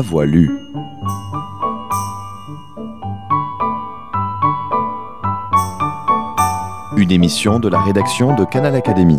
à voix lue. Une émission de la rédaction de Canal Académie.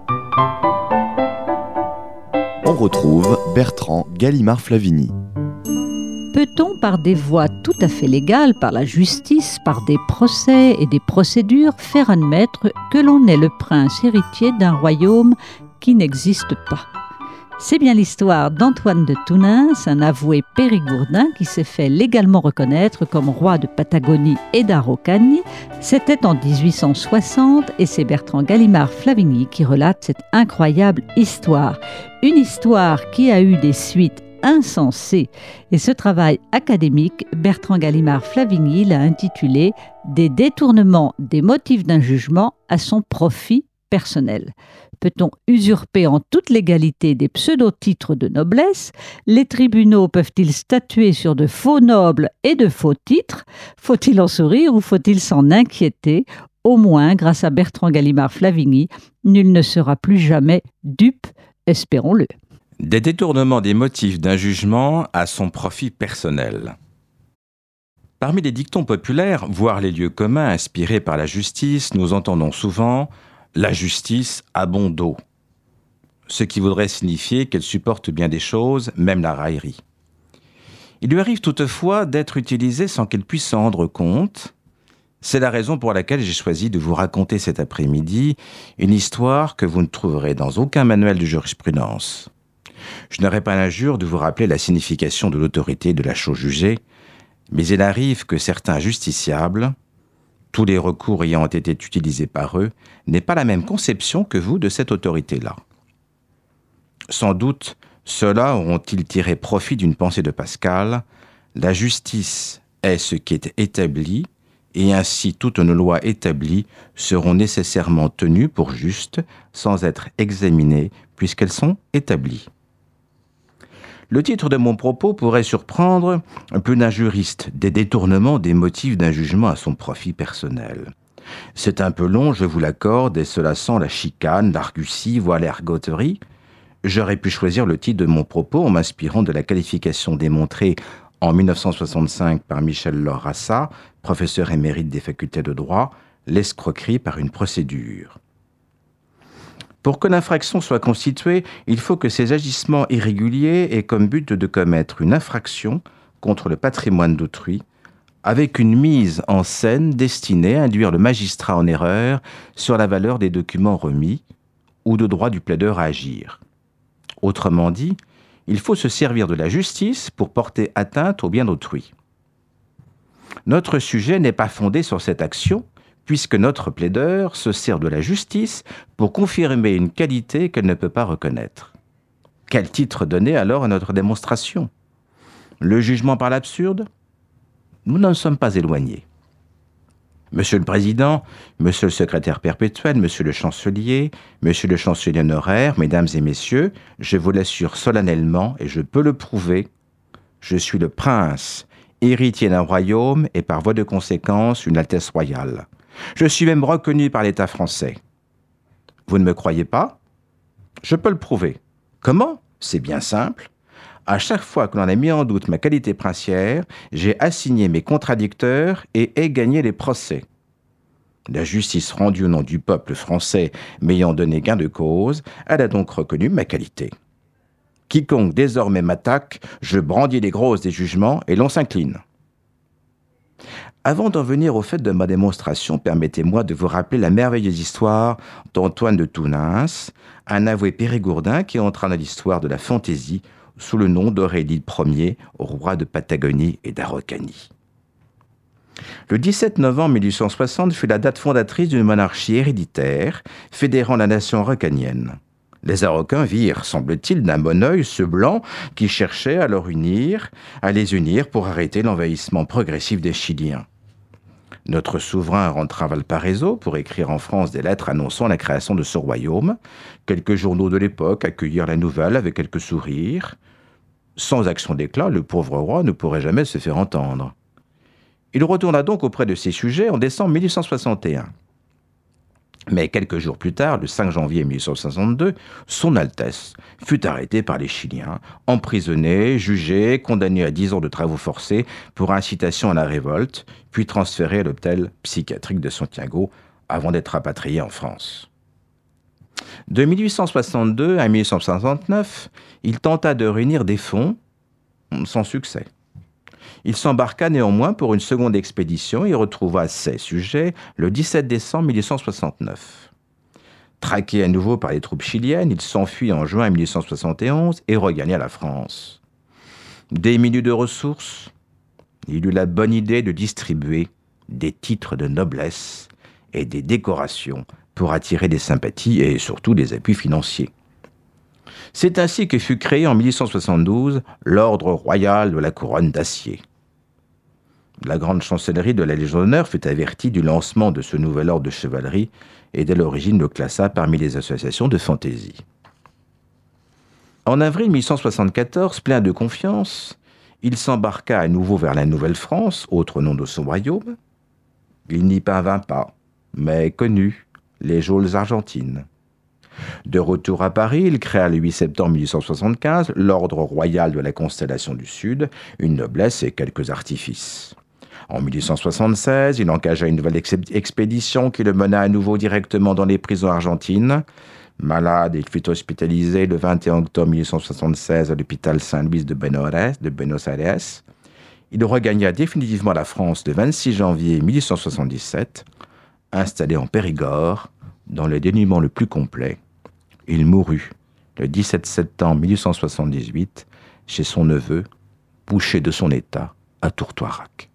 On retrouve Bertrand Gallimard-Flavigny. Peut-on, par des voies tout à fait légales, par la justice, par des procès et des procédures, faire admettre que l'on est le prince héritier d'un royaume qui n'existe pas ? C'est bien l'histoire d'Antoine de Tounens, un avoué périgourdin qui s'est fait légalement reconnaître comme roi de Patagonie et d'Araucanie. C'était en 1860 et c'est Bertrand Gallimard-Flavigny qui relate cette incroyable histoire. Une histoire qui a eu des suites insensées. Et ce travail académique, Bertrand Gallimard-Flavigny l'a intitulé « Des détournements des motifs d'un jugement à son profit personnel ». Peut-on usurper en toute légalité des pseudo-titres de noblesse ? Les tribunaux peuvent-ils statuer sur de faux nobles et de faux titres ? Faut-il en sourire ou faut-il s'en inquiéter ? Au moins, grâce à Bertrand Gallimard-Flavigny, nul ne sera plus jamais dupe, espérons-le. Des détournements des motifs d'un jugement à son profit personnel. Parmi les dictons populaires, voire les lieux communs inspirés par la justice, nous entendons souvent « la justice a bon dos », ce qui voudrait signifier qu'elle supporte bien des choses, même la raillerie. Il lui arrive toutefois d'être utilisée sans qu'elle puisse s'en rendre compte. C'est la raison pour laquelle j'ai choisi de vous raconter cet après-midi une histoire que vous ne trouverez dans aucun manuel de jurisprudence. Je n'aurai pas l'injure de vous rappeler la signification de l'autorité de la chose jugée, mais il arrive que certains justiciables, tous les recours ayant été utilisés par eux, n'aient pas la même conception que vous de cette autorité-là. Sans doute, ceux-là auront-ils tiré profit d'une pensée de Pascal : la justice est ce qui est établi, et ainsi toutes nos lois établies seront nécessairement tenues pour justes, sans être examinées, puisqu'elles sont établies. Le titre de mon propos pourrait surprendre un peu d'un juriste, des détournements des motifs d'un jugement à son profit personnel. C'est un peu long, je vous l'accorde, et cela sent la chicane, l'argutie, voire l'ergoterie. J'aurais pu choisir le titre de mon propos en m'inspirant de la qualification démontrée en 1965 par Michel Laurassa, professeur émérite des facultés de droit, l'escroquerie par une procédure. Pour que l'infraction soit constituée, il faut que ces agissements irréguliers aient comme but de commettre une infraction contre le patrimoine d'autrui, avec une mise en scène destinée à induire le magistrat en erreur sur la valeur des documents remis ou de droit du plaideur à agir. Autrement dit, il faut se servir de la justice pour porter atteinte au bien d'autrui. Notre sujet n'est pas fondé sur cette action, puisque notre plaideur se sert de la justice pour confirmer une qualité qu'elle ne peut pas reconnaître. Quel titre donner alors à notre démonstration ? Le jugement par l'absurde ? Nous n'en sommes pas éloignés. Monsieur le Président, Monsieur le Secrétaire perpétuel, Monsieur le Chancelier honoraire, Mesdames et Messieurs, je vous l'assure solennellement, et je peux le prouver, je suis le prince, héritier d'un royaume et par voie de conséquence une altesse royale. Je suis même reconnu par l'État français. Vous ne me croyez pas ? Je peux le prouver. Comment ? C'est bien simple. À chaque fois que l'on a mis en doute ma qualité princière, j'ai assigné mes contradicteurs et ai gagné les procès. La justice rendue au nom du peuple français m'ayant donné gain de cause, elle a donc reconnu ma qualité. Quiconque désormais m'attaque, je brandis les grosses des jugements et l'on s'incline. Avant d'en venir au fait de ma démonstration, permettez-moi de vous rappeler la merveilleuse histoire d'Antoine de Tounens, un avoué périgourdin qui entra dans l'histoire de la fantaisie sous le nom d'Aurélie Ier, roi de Patagonie et d'Araucanie. Le 17 novembre 1860 fut la date fondatrice d'une monarchie héréditaire fédérant la nation araucanienne. Les Araucains virent, semble-t-il, d'un bon œil ce blanc qui cherchait à les unir pour arrêter l'envahissement progressif des Chiliens. Notre souverain rentra à Valparaiso pour écrire en France des lettres annonçant la création de ce royaume. Quelques journaux de l'époque accueillirent la nouvelle avec quelques sourires. Sans action d'éclat, le pauvre roi ne pourrait jamais se faire entendre. Il retourna donc auprès de ses sujets en décembre 1861. Mais quelques jours plus tard, le 5 janvier 1862, Son Altesse fut arrêté par les Chiliens, emprisonné, jugé, condamné à 10 ans de travaux forcés pour incitation à la révolte, puis transféré à l'hôpital psychiatrique de Santiago avant d'être rapatrié en France. De 1862 à 1869, il tenta de réunir des fonds, sans succès. Il s'embarqua néanmoins pour une seconde expédition et retrouva ses sujets le 17 décembre 1869. Traqué à nouveau par les troupes chiliennes, il s'enfuit en juin 1871 et regagna la France. Démuni de ressources, il eut la bonne idée de distribuer des titres de noblesse et des décorations pour attirer des sympathies et surtout des appuis financiers. C'est ainsi que fut créé en 1872 l'Ordre royal de la couronne d'acier. La grande chancellerie de la Légion d'honneur fut avertie du lancement de ce nouvel ordre de chevalerie et dès l'origine le classa parmi les associations de fantaisie. En avril 1874, plein de confiance, il s'embarqua à nouveau vers la Nouvelle-France, autre nom de son royaume. Il n'y parvint pas, mais connut les geôles argentines. De retour à Paris, il créa le 8 septembre 1875 l'Ordre royal de la Constellation du Sud, une noblesse et quelques artifices. En 1876, il engagea une nouvelle expédition qui le mena à nouveau directement dans les prisons argentines. Malade, il fut hospitalisé le 21 octobre 1876 à l'hôpital Saint-Louis de Buenos Aires. Il regagna définitivement la France le 26 janvier 1877. Installé en Périgord, dans le dénuement le plus complet, il mourut le 17 septembre 1878 chez son neveu, boucher de son état, à Tourtoirac.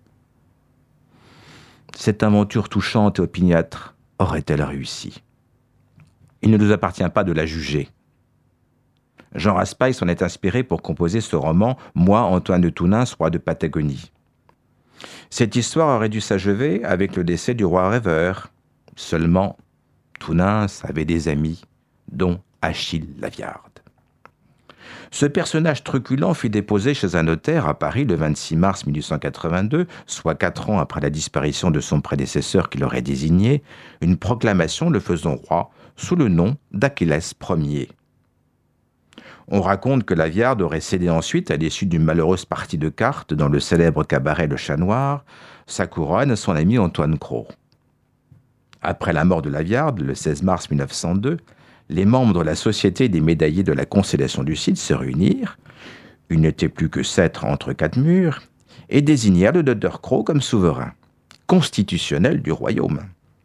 Cette aventure touchante et opiniâtre aurait-elle réussi? Il ne nous appartient pas de la juger. Jean Raspail s'en est inspiré pour composer ce roman « Moi, Antoine de Tounins, roi de Patagonie ». Cette histoire aurait dû s'achever avec le décès du roi rêveur. Seulement, Tounins avait des amis, dont Achille Laviarde. Ce personnage truculent fut déposé chez un notaire à Paris le 26 mars 1882, soit 4 ans après la disparition de son prédécesseur qui l'aurait désigné, une proclamation le faisant roi sous le nom d'Achillès Ier. On raconte que Laviarde aurait cédé ensuite, à l'issue d'une malheureuse partie de cartes dans le célèbre cabaret Le Chat Noir, sa couronne à son ami Antoine Cros. Après la mort de Laviarde, le 16 mars 1902, les membres de la Société des médaillés de la Constellation du Sud se réunirent, ils n'étaient plus que 7 entre 4 murs, et désignèrent le docteur Cros comme souverain constitutionnel du royaume.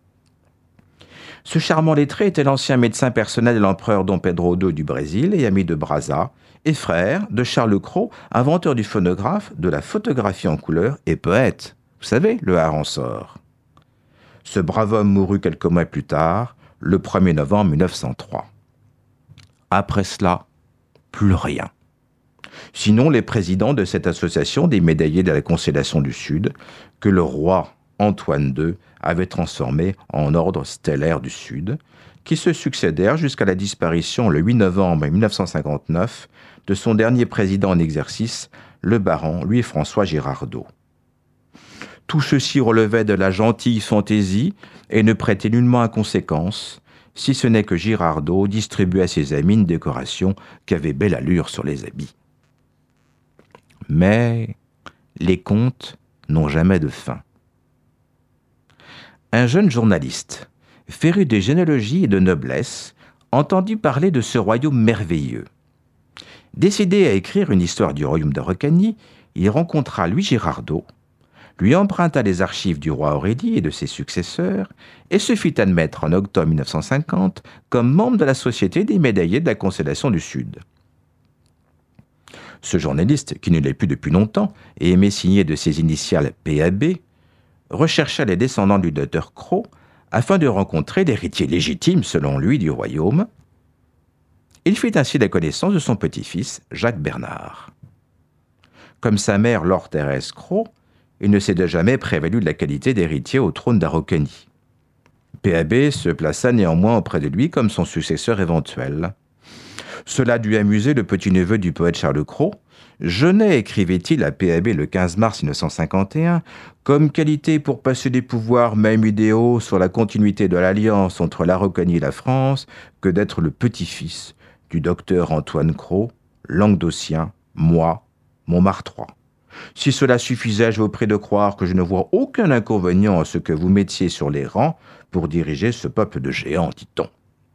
Ce charmant lettré était l'ancien médecin personnel de l'empereur Dom Pedro II du Brésil et ami de Brazza, et frère de Charles Cros, inventeur du phonographe, de la photographie en couleur et poète. Vous savez, le Harensort. Ce brave homme mourut quelques mois plus tard, le 1er novembre 1903. Après cela, plus rien. Sinon les présidents de cette association des médaillés de la Constellation du Sud, que le roi Antoine II avait transformé en ordre stellaire du Sud, qui se succédèrent jusqu'à la disparition le 8 novembre 1959 de son dernier président en exercice, le baron Louis-François Girardot. Tout ceci relevait de la gentille fantaisie et ne prêtait nullement à conséquence, si ce n'est que Girardot distribuait à ses amis une décoration qui avait belle allure sur les habits. Mais les contes n'ont jamais de fin. Un jeune journaliste, féru de généalogie et de noblesse, entendit parler de ce royaume merveilleux. Décidé à écrire une histoire du royaume d'Araucanie, il rencontra Louis Girardot, lui emprunta les archives du roi Aurélie et de ses successeurs et se fit admettre en octobre 1950 comme membre de la Société des médaillés de la Constellation du Sud. Ce journaliste, qui ne l'est plus depuis longtemps et aimait signer de ses initiales PAB, rechercha les descendants du docteur Cros afin de rencontrer l'héritier légitime, selon lui, du royaume. Il fit ainsi la connaissance de son petit-fils, Jacques Bernard. Comme sa mère, Laure Thérèse Cros, il ne s'est jamais prévalu de la qualité d'héritier au trône d'Araucanie. PAB se plaça néanmoins auprès de lui comme son successeur éventuel. Cela dut amuser le petit-neveu du poète Charles Cros. Je n'ai, écrivait-il à PAB le 15 mars 1951, comme qualité pour passer des pouvoirs même idéaux sur la continuité de l'alliance entre la Reconnais et la France que d'être le petit-fils du docteur Antoine Cros, languedocien, moi, Montmartrois. Si cela suffisait, je vous prie de croire que je ne vois aucun inconvénient à ce que vous mettiez sur les rangs pour diriger ce peuple de géants, dit-on.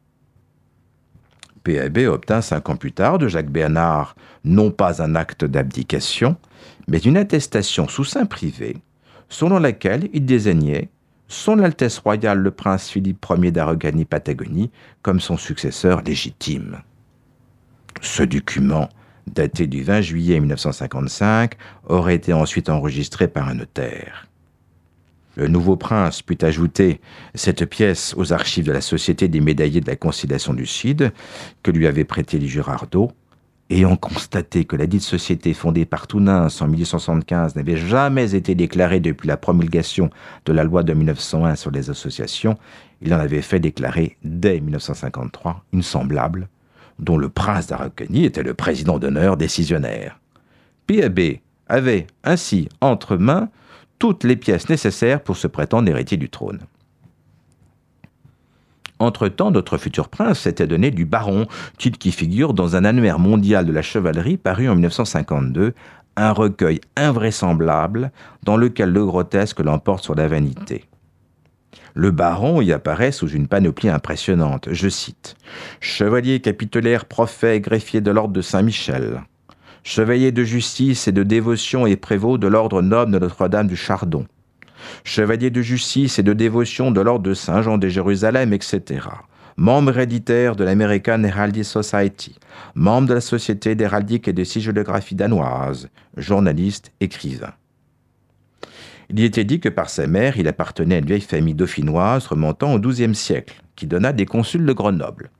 PAB obtint 5 ans plus tard de Jacques Bernard non pas un acte d'abdication, mais une attestation sous seing privé, selon laquelle il désignait Son Altesse royale le prince Philippe Ier d'Araucanie-Patagonie comme son successeur légitime. Ce document, daté du 20 juillet 1955, aurait été ensuite enregistré par un notaire. Le nouveau prince put ajouter cette pièce aux archives de la Société des médaillés de la Conciliation du Cid, que lui avait prêté Girardot, ayant constaté que la dite société fondée par Tounens en 1875 n'avait jamais été déclarée depuis la promulgation de la loi de 1901 sur les associations, il en avait fait déclarer dès 1953 une semblable, dont le prince d'Araucanie était le président d'honneur décisionnaire. PAB avait ainsi entre mains toutes les pièces nécessaires pour se prétendre héritier du trône. Entre-temps, notre futur prince s'était donné du baron, titre qui figure dans un annuaire mondial de la chevalerie paru en 1952, un recueil invraisemblable dans lequel le grotesque l'emporte sur la vanité. Le baron y apparaît sous une panoplie impressionnante. Je cite « Chevalier capitulaire, prophète, greffier de l'ordre de Saint-Michel. Chevalier de justice et de dévotion et prévôt de l'ordre noble de Notre-Dame du Chardon. Chevalier de justice et de dévotion de l'ordre de Saint-Jean de Jérusalem, etc. Membre héréditaire de l'American Heraldic Society. Membre de la Société d'héraldique et de sigillographie danoise. Journaliste, écrivain. » Il y était dit que par sa mère, il appartenait à une vieille famille dauphinoise remontant au XIIe siècle, qui donna des consuls de Grenoble.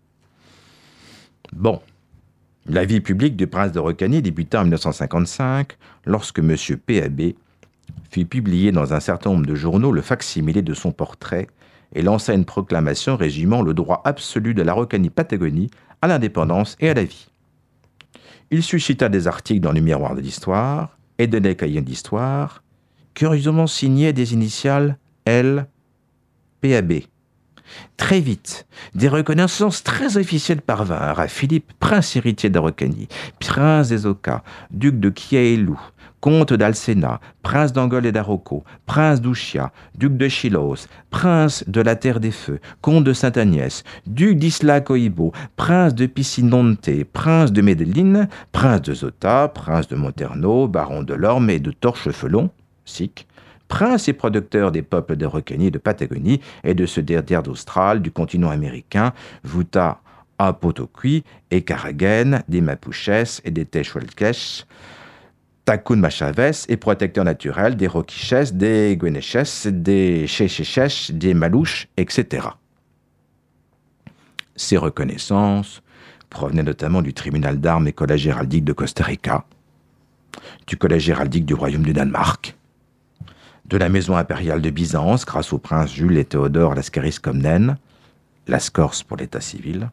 Bon, la vie publique du prince d'Araucanie débuta en 1955, lorsque M. PAB fit publier dans un certain nombre de journaux le fac-similé de son portrait et lança une proclamation résumant le droit absolu de l'Araucanie-Patagonie à l'indépendance et à la vie. Il suscita des articles dans le Miroir de l'Histoire et des cahiers d'histoire, curieusement signés des initiales L. PAB. Très vite, des reconnaissances très officielles parvinrent à Philippe, prince héritier d'Araucanie, prince des Oka, duc de Kiaelou, comte d'Alcena, prince d'Angol et d'Arauco, prince d'Ouchia, duc de Chilos, prince de la Terre des Feux, comte de Sainte-Agnès, duc d'Isla Coibo, prince de Picinonte, prince de Medellín, prince de Zota, prince de Monterno, baron de Lorme et de Torchefelon, sikh, prince et producteur des peuples d'Araucanie et de Patagonie et de ce derrière d'Austral, du continent américain, Vuta Apotoqui et Caragen, des Mapuches et des Tehuelches, Takun Machaves et protecteur naturel des Roquiches, des Gueneches, des Checheches, des Malouches, etc. Ces reconnaissances provenaient notamment du tribunal d'armes et collège héraldique de Costa Rica, du collège héraldique du royaume du Danemark, de la maison impériale de Byzance grâce aux princes Jules et Théodore Lascaris Comnène, Lascorse pour l'état civil,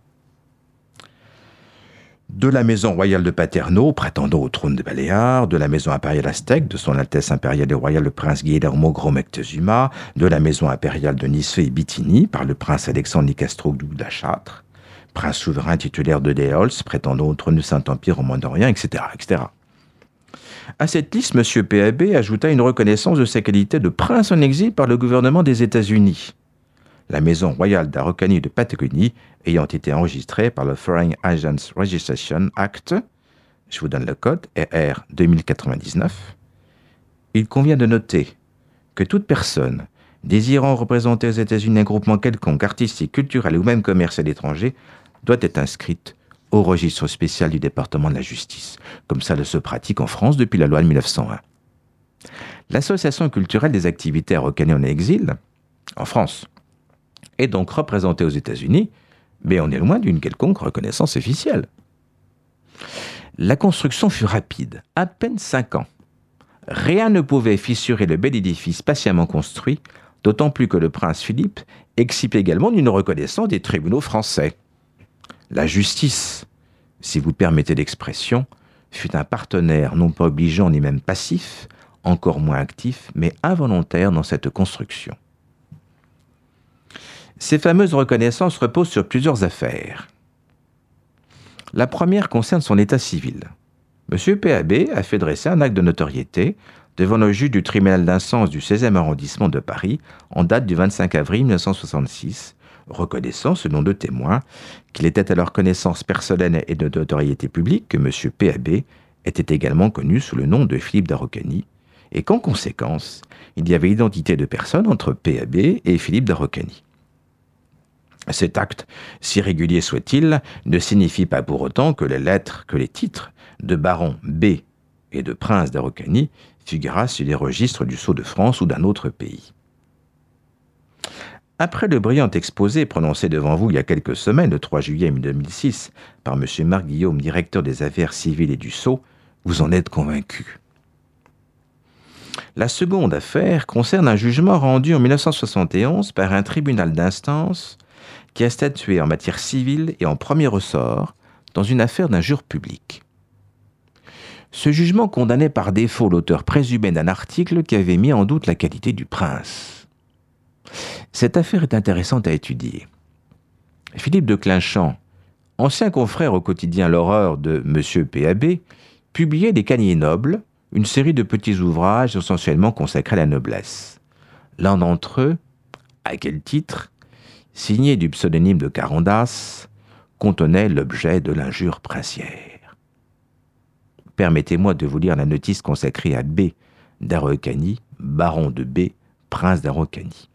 de la maison royale de Paterno, prétendant au trône de Baléares, de la maison impériale aztèque de son Altesse impériale et royale le prince Guillermo Gros-Moctezuma, de la maison impériale de Nice et Bithynie par le prince Alexandre Nicastro, duc d'Achâtre, prince souverain titulaire de Déols, prétendant au trône du Saint-Empire au Moyen-Orient, etc., etc. À cette liste, M. PAB ajouta une reconnaissance de sa qualité de prince en exil par le gouvernement des États-Unis, la maison royale d'Araucanie et de Patagonie ayant été enregistrée par le Foreign Agents Registration Act, je vous donne le code, RR 2099. Il convient de noter que toute personne désirant représenter aux États-Unis un groupement quelconque, artistique, culturel ou même commercial étranger doit être inscrite au registre spécial du département de la justice, comme ça se pratique en France depuis la loi de 1901. L'association culturelle des activités araucanies en exil, en France, est donc représentée aux États-Unis, mais on est loin d'une quelconque reconnaissance officielle. La construction fut rapide, à peine 5 ans. Rien ne pouvait fissurer le bel édifice patiemment construit, d'autant plus que le prince Philippe excipe également d'une reconnaissance des tribunaux français. La justice si vous permettez l'expression, fut un partenaire non pas obligeant ni même passif, encore moins actif, mais involontaire dans cette construction. Ces fameuses reconnaissances reposent sur plusieurs affaires. La première concerne son état civil. M. PAB a fait dresser un acte de notoriété devant le juge du tribunal d'instance du 16e arrondissement de Paris en date du 25 avril 1966, reconnaissant, selon deux témoins, qu'il était à leur connaissance personnelle et de notoriété publique que M. PAB était également connu sous le nom de Philippe Darrocany, et qu'en conséquence, il y avait identité de personne entre PAB et Philippe Darrocany. Cet acte, si régulier soit-il, ne signifie pas pour autant que les lettres, que les titres de baron B et de prince Darrocany figurassent sur les registres du Sceau de France ou d'un autre pays. Après le brillant exposé prononcé devant vous il y a quelques semaines, le 3 juillet 2006, par M. Marc Guillaume, directeur des affaires civiles et du Sceau, vous en êtes convaincu. La seconde affaire concerne un jugement rendu en 1971 par un tribunal d'instance qui a statué en matière civile et en premier ressort dans une affaire d'injure publique. Ce jugement condamnait par défaut l'auteur présumé d'un article qui avait mis en doute la qualité du prince. Cette affaire est intéressante à étudier. Philippe de Clinchamp, ancien confrère au quotidien L'Horreur de M. PAB, publiait des Cahiers nobles, une série de petits ouvrages essentiellement consacrés à la noblesse. L'un d'entre eux, à quel titre, signé du pseudonyme de Carandas, contenait l'objet de l'injure princière. Permettez-moi de vous lire la notice consacrée à B. Darrocany, baron de B, prince Darrocany.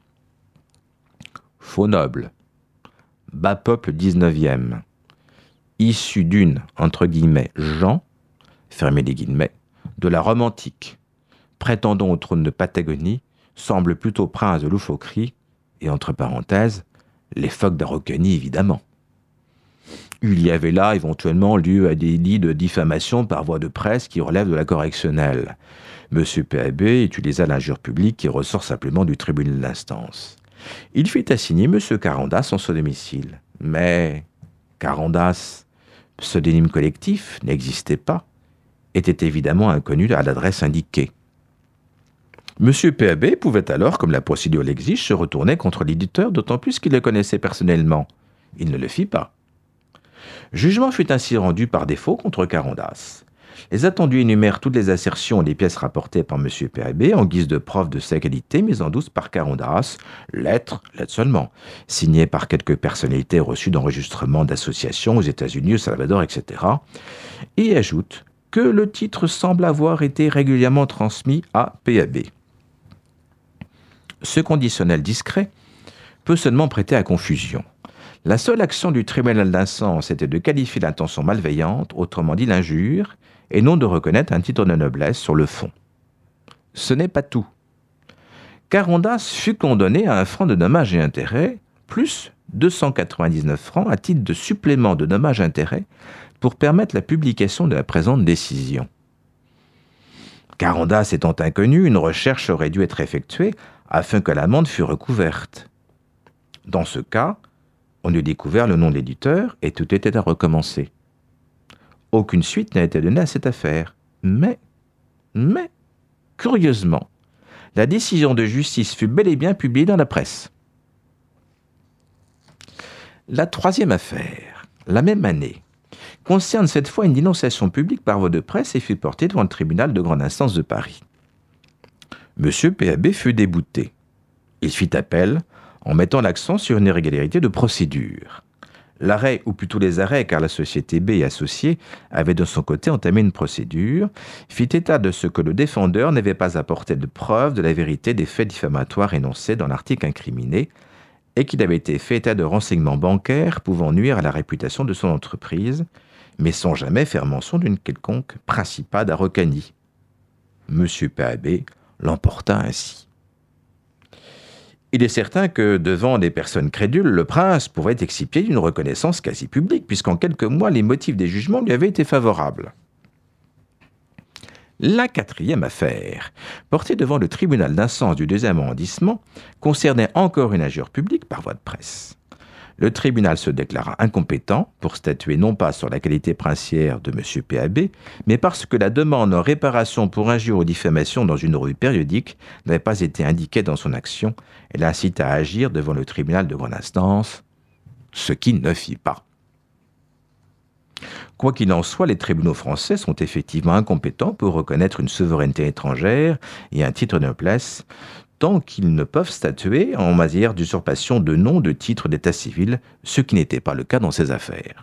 Faux noble, bas peuple 19e, issu d'une, entre guillemets, Jean, fermez les guillemets, de la Rome antique, prétendant au trône de Patagonie, semble plutôt prince de Loufauquerie, et entre parenthèses, les phoques Darrocany évidemment. Il y avait là éventuellement lieu à des délits de diffamation par voie de presse qui relèvent de la correctionnelle. M. PAB utilisa l'injure publique qui ressort simplement du tribunal d'instance. Il fit assigner M. Carandas en son domicile. Mais Carandas, pseudonyme collectif, n'existait pas, était évidemment inconnu à l'adresse indiquée. M. PAB pouvait alors, comme la procédure l'exige, se retourner contre l'éditeur, d'autant plus qu'il le connaissait personnellement. Il ne le fit pas. Jugement fut ainsi rendu par défaut contre Carandas. Les attendus énumèrent toutes les assertions et les pièces rapportées par M. PAB en guise de preuve de sa qualité mise en doute par Carandas, lettres seulement, signées par quelques personnalités reçues d'enregistrements d'associations aux États-Unis, au Salvador, etc., et ajoute que le titre semble avoir été régulièrement transmis à PAB. Ce conditionnel discret peut seulement prêter à confusion. La seule action du tribunal d'instance était de qualifier l'intention malveillante, autrement dit l'injure, et non de reconnaître un titre de noblesse sur le fond. Ce n'est pas tout. Carandas fut condamné à 1 franc de dommages et intérêts, plus 299 francs à titre de supplément de dommages et intérêts pour permettre la publication de la présente décision. Carandas étant inconnu, une recherche aurait dû être effectuée afin que l'amende fût recouverte. Dans ce cas, on eût découvert le nom de l'éditeur et tout était à recommencer. Aucune suite n'a été donnée à cette affaire. Mais, curieusement, la décision de justice fut bel et bien publiée dans la presse. La troisième affaire, la même année, concerne cette fois une dénonciation publique par voie de presse et fut portée devant le tribunal de grande instance de Paris. M. PAB fut débouté. Il fit appel en mettant l'accent sur une irrégularité de procédure. L'arrêt, ou plutôt les arrêts, car la société B et associée avait de son côté entamé une procédure, fit état de ce que le défendeur n'avait pas apporté de preuve de la vérité des faits diffamatoires énoncés dans l'article incriminé et qu'il avait été fait état de renseignements bancaires pouvant nuire à la réputation de son entreprise, mais sans jamais faire mention d'une quelconque principat Darrocany. M. PAB l'emporta ainsi. Il est certain que, devant des personnes crédules, le prince pouvait excipier d'une reconnaissance quasi publique, puisqu'en quelques mois, les motifs des jugements lui avaient été favorables. La quatrième affaire, portée devant le tribunal d'instance du 2e arrondissement, concernait encore une injure publique par voie de presse. Le tribunal se déclara incompétent pour statuer non pas sur la qualité princière de M. PAB, mais parce que la demande en réparation pour injure ou diffamation dans une revue périodique n'avait pas été indiquée dans son action et l'incite à agir devant le tribunal de grande instance, ce qu'il ne fit pas. Quoi qu'il en soit, les tribunaux français sont effectivement incompétents pour reconnaître une souveraineté étrangère et un titre de noblesse, tant qu'ils ne peuvent statuer en matière d'usurpation de nom de titre d'état civil, ce qui n'était pas le cas dans ces affaires.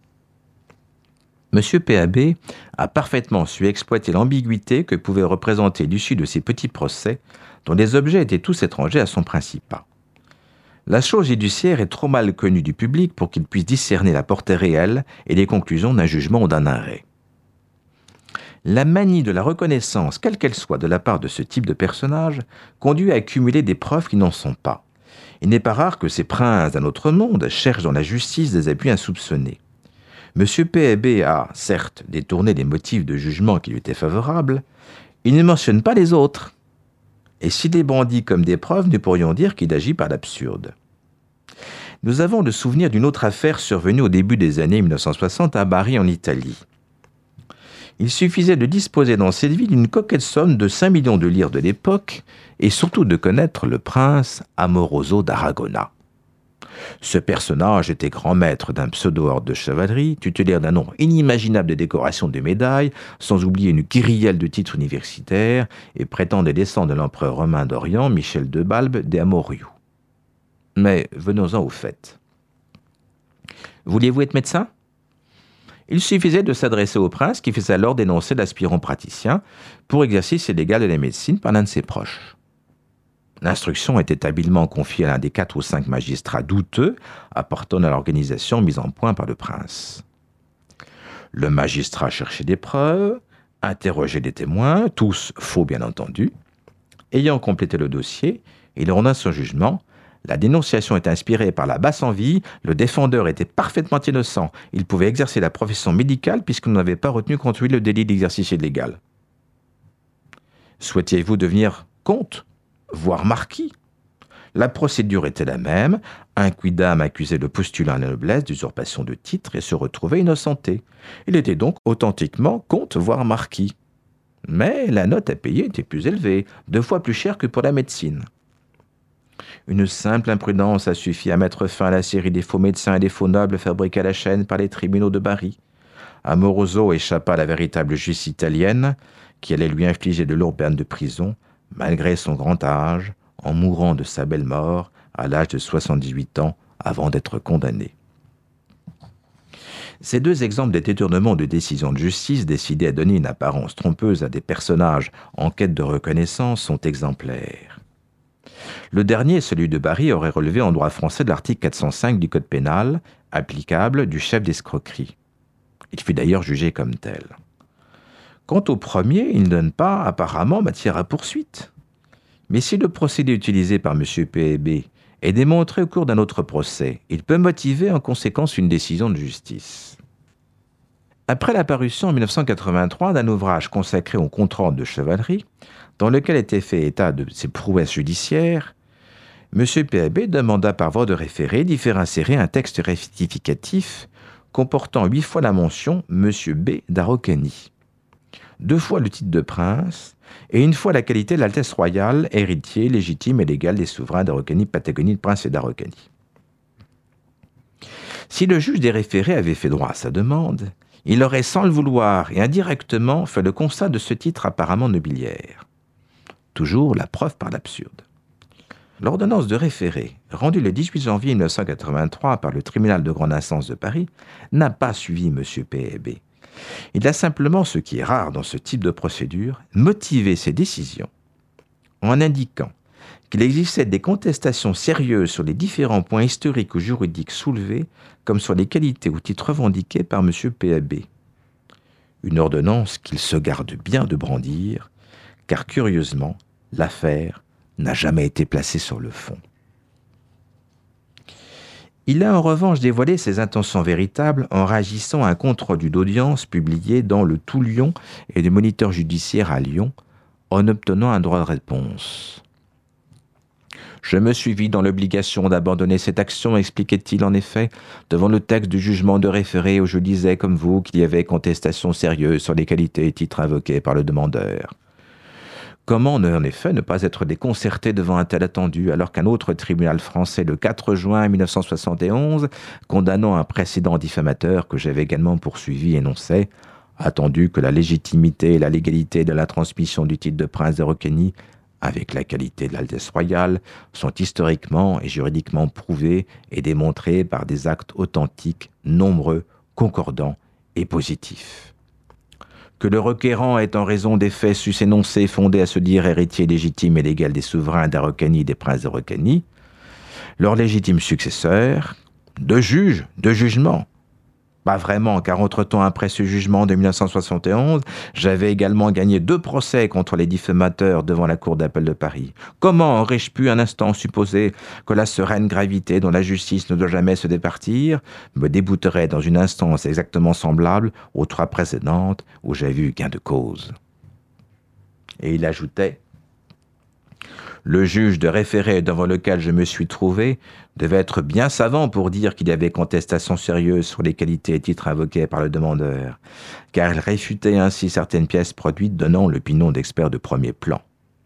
M. PAB a parfaitement su exploiter l'ambiguïté que pouvait représenter l'issue de ces petits procès, dont les objets étaient tous étrangers à son principat. La chose judiciaire est trop mal connue du public pour qu'il puisse discerner la portée réelle et les conclusions d'un jugement ou d'un arrêt. La manie de la reconnaissance, quelle qu'elle soit de la part de ce type de personnage, conduit à accumuler des preuves qui n'en sont pas. Il n'est pas rare que ces princes d'un autre monde cherchent dans la justice des appuis insoupçonnés. M. PAB a, certes, détourné les motifs de jugement qui lui étaient favorables, il ne mentionne pas les autres. Et s'il les brandit comme des preuves, nous pourrions dire qu'il agit par l'absurde. Nous avons le souvenir d'une autre affaire survenue au début des années 1960 à Bari en Italie. Il suffisait de disposer dans cette ville d'une coquette somme de 5 millions de lire de l'époque et surtout de connaître le prince Amoroso d'Aragona. Ce personnage était grand maître d'un pseudo-ordre de chevalerie, tutélaire d'un nombre inimaginable de décorations de médailles, sans oublier une kyrielle de titres universitaires, et prétendait descendre de l'empereur romain d'Orient, Michel de Balbe des Amoriou. Mais venons-en au fait. Vouliez-vous être médecin ? Il suffisait de s'adresser au prince qui faisait alors dénoncer l'aspirant praticien pour exercice illégal de la médecine par l'un de ses proches. L'instruction était habilement confiée à l'un des 4 ou 5 magistrats douteux appartenant à l'organisation mise en point par le prince. Le magistrat cherchait des preuves, interrogeait des témoins, tous faux bien entendu. Ayant complété le dossier, il rendit son jugement. La dénonciation est inspirée par la basse envie, le défendeur était parfaitement innocent, il pouvait exercer la profession médicale puisqu'on n'avait pas retenu contre lui le délit d'exercice illégal. Souhaitiez-vous devenir comte, voire marquis ? La procédure était la même, un quidam accusait le postulant à la noblesse d'usurpation de titre et se retrouvait innocenté. Il était donc authentiquement comte, voire marquis. Mais la note à payer était plus élevée, 2 fois plus chère que pour la médecine. Une simple imprudence a suffi à mettre fin à la série des faux médecins et des faux nobles fabriqués à la chaîne par les tribunaux de Bari. Amoroso échappa à la véritable justice italienne, qui allait lui infliger de lourdes peines de prison, malgré son grand âge, en mourant de sa belle mort à l'âge de 78 ans avant d'être condamné. Ces 2 exemples des détournements de décisions de justice décidés à donner une apparence trompeuse à des personnages en quête de reconnaissance sont exemplaires. Le dernier, celui de Bari, aurait relevé en droit français de l'article 405 du Code pénal, applicable du chef d'escroquerie. Il fut d'ailleurs jugé comme tel. Quant au premier, il ne donne pas apparemment matière à poursuite. Mais si le procédé utilisé par M. PAB est démontré au cours d'un autre procès, il peut motiver en conséquence une décision de justice. Après la parution en 1983 d'un ouvrage consacré au compte-rendu de chevalerie, dans lequel était fait état de ses prouesses judiciaires, M. PAB demanda par voie de référé d'y faire insérer un texte rectificatif comportant 8 fois la mention « M. B. d'Araucanie », 2 fois le titre de prince et 1 fois la qualité de l'Altesse royale, héritier légitime et légal des souverains d'Araucanie, Patagonie, de prince et d'Araucanie. Si le juge des référés avait fait droit à sa demande, il aurait sans le vouloir et indirectement fait le constat de ce titre apparemment nobiliaire. Toujours la preuve par l'absurde. L'ordonnance de référé, rendue le 18 janvier 1983 par le tribunal de grande instance de Paris, n'a pas suivi M. PAB. Il a simplement, ce qui est rare dans ce type de procédure, motivé ses décisions en indiquant qu'il existait des contestations sérieuses sur les différents points historiques ou juridiques soulevés, comme sur les qualités ou titres revendiqués par M. PAB. Une ordonnance qu'il se garde bien de brandir, car curieusement, l'affaire n'a jamais été placée sur le fond. Il a en revanche dévoilé ses intentions véritables en réagissant à un compte-rendu d'audience publié dans le Tout-Lyon et le Moniteur judiciaire à Lyon, en obtenant un droit de réponse. Je me suis vu dans l'obligation d'abandonner cette action, expliquait-il en effet, devant le texte du jugement de référé où je disais, comme vous, qu'il y avait contestation sérieuse sur les qualités et titres invoqués par le demandeur. Comment, en effet, ne pas être déconcerté devant un tel attendu, alors qu'un autre tribunal français, le 4 juin 1971, condamnant un précédent diffamateur que j'avais également poursuivi, énonçait « Attendu que la légitimité et la légalité de la transmission du titre de prince de Recagny avec la qualité de l'Altesse royale, sont historiquement et juridiquement prouvés et démontrés par des actes authentiques, nombreux, concordants et positifs. Que le requérant est en raison des faits sus énoncés fondés à se dire héritier légitime et légal des souverains d'Araucanie et des princes de Recagny, leurs légitimes successeurs, de juges, de jugements. Pas vraiment, car entre-temps, après ce jugement de 1971, j'avais également gagné 2 procès contre les diffamateurs devant la Cour d'appel de Paris. Comment aurais-je pu un instant supposer que la sereine gravité dont la justice ne doit jamais se départir me débouterait dans une instance exactement semblable aux 3 précédentes où j'avais eu gain de cause? Et il ajoutait: le juge de référé devant lequel je me suis trouvé devait être bien savant pour dire qu'il y avait contestation sérieuse sur les qualités et titres invoqués par le demandeur, car il réfutait ainsi certaines pièces produites donnant l'opinion d'experts de premier plan.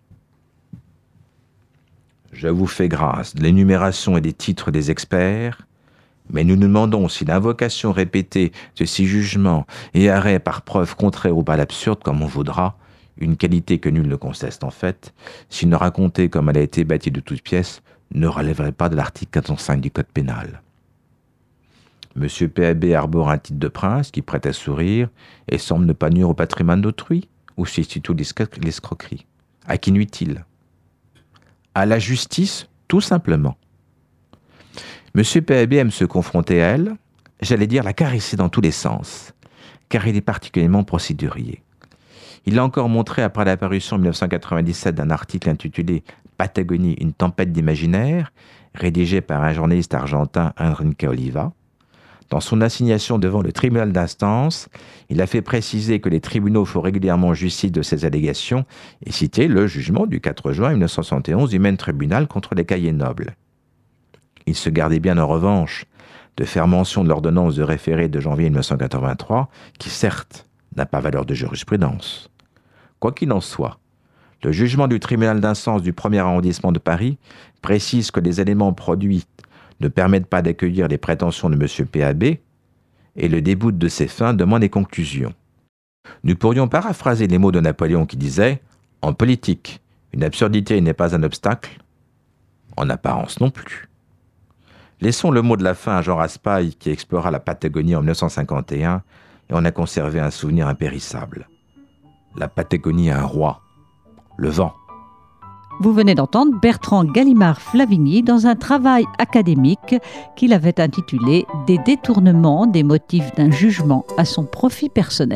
Je vous fais grâce de l'énumération et des titres des experts, mais nous nous demandons si l'invocation répétée de ces jugements et arrêts par preuve contraire ou par l'absurde comme on voudra, une qualité que nul ne conteste en fait, s'il ne racontait comme elle a été bâtie de toutes pièces, ne relèverait pas de l'article 405 du Code pénal. Monsieur PAB arbore un titre de prince qui prête à sourire et semble ne pas nuire au patrimoine d'autrui, ou c'est surtout l'escroquerie. À qui nuit-il? À la justice, tout simplement. Monsieur PAB aime se confronter à elle, j'allais dire la caresser dans tous les sens, car il est particulièrement procédurier. Il l'a encore montré après la parution en 1997 d'un article intitulé « Patagonie, une tempête d'imaginaire », rédigé par un journaliste argentin, Enrique Oliva. Dans son assignation devant le tribunal d'instance, il a fait préciser que les tribunaux font régulièrement justice de ces allégations et cité le jugement du 4 juin 1971 du même tribunal contre les cahiers nobles. Il se gardait bien en revanche de faire mention de l'ordonnance de référé de janvier 1983, qui certes n'a pas valeur de jurisprudence. Quoi qu'il en soit, le jugement du tribunal d'instance du 1er arrondissement de Paris précise que les éléments produits ne permettent pas d'accueillir les prétentions de M. PAB et le déboute de ses fins demande des conclusions. Nous pourrions paraphraser les mots de Napoléon qui disait « En politique, une absurdité n'est pas un obstacle, en apparence non plus ». Laissons le mot de la fin à Jean Raspail qui explora la Patagonie en 1951 et en a conservé un souvenir impérissable. La Patagonie a un roi, le vent. Vous venez d'entendre Bertrand Gallimard-Flavigny dans un travail académique qu'il avait intitulé « Des détournements des motifs d'un jugement à son profit personnel ».